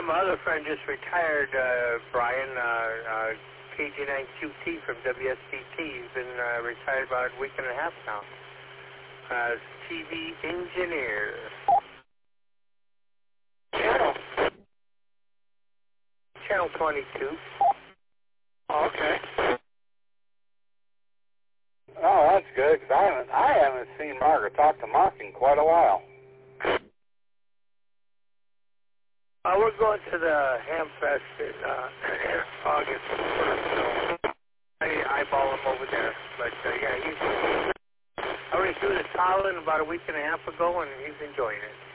my other friend just retired, Brian, KG9QT from WSTT. He's been retired about a week and a half now. TV engineer. Channel 22. Okay. Oh, that's good, because I haven't seen Margaret talk to Mark in quite a while. We're going to the Ham Fest in August 1st, so I eyeball him over there. But, yeah, I already threw the towel in about a week and a half ago, and he's enjoying it.